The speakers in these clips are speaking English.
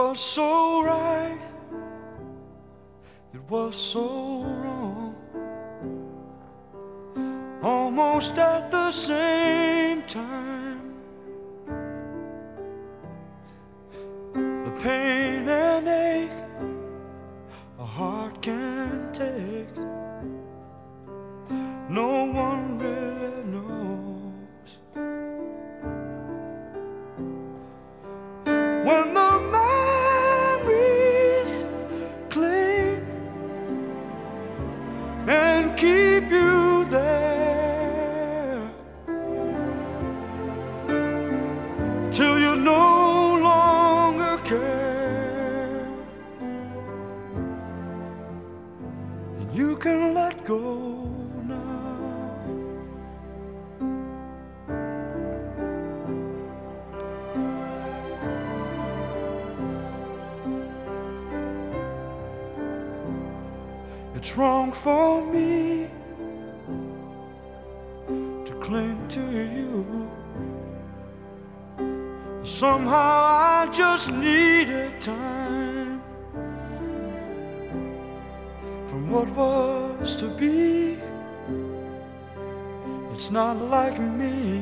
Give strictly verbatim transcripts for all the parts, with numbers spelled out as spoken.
was so right, it was so wrong, almost at the same time. The pain and ache a heart can't take, no one really knows. When the memories cling and keep you there till you no longer care, and you can let go now. It's wrong for me to cling to you. Somehow I just needed time from what was to be. It's not like me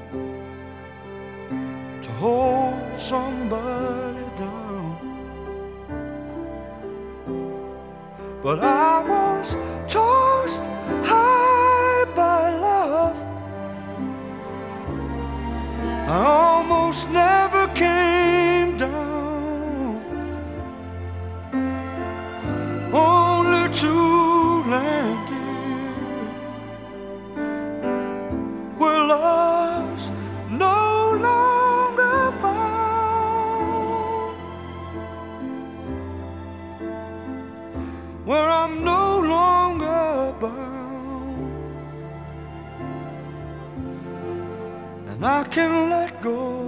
to hold somebody down, but I was tossed high by love. I almost never came down, only to land here where love's no longer found, where I'm no longer bound, and I can let go.